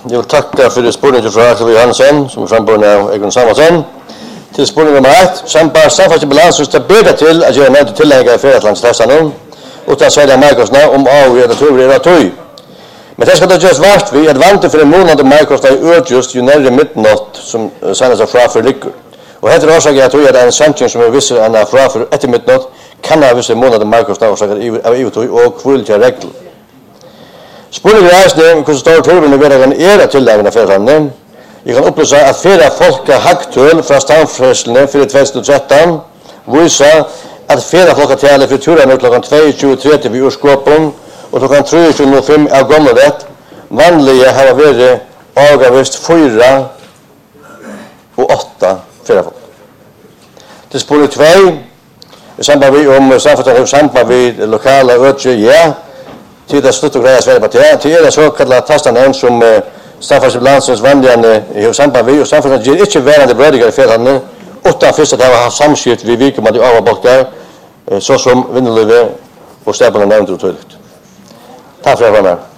Jeg vil takke for spørsmålet fra Aksel Johansen, som frambående av Egon Samuelsen. Til spørsmål nummer 1. Sambar samferdsel balans skal bedre til at gjøre nevnte tilhengere i ferielandsstressen, utan særlig av markostene om avgjørende turer av tøy. Men det skal da gjøres vart vi at vante for en måned markostene er ødjust jo nærmere midnatt som senest av frafør ligger. Og heter årsaker jeg tror at en samtjeng som er visser enn av frafør etter midnatt kan ha visse måneder markostene årsaker av EU-tøy og kvulltja regler. Spørsmålet er hvordan står turen i hverdagen av tilhengene av ferielandet. Jeg kan opplyse at flere folka hagtøl fra stamfrøslene for 2013 viser at flere folketallet for turene klokken 22.30 ved urskåpen og klokken 23.05 av gammelrett vanlige har vært avgavist 4 og 8 flere folk. Til spørsmål 2 i samband med om samfunnet har samband med lokale ødje, ja, til det slutt og greier Sverige på det. Til det såkallet tastanevn som Samferdsel landsens vanligene i samband med, og samfunnet gir ikke værende brødiger i feriehandene, utan først at det har samskilt ved virkemål i avbalker, så som vinnerlivet og stedene nevnt og tydelig. Takk for at jeg var med.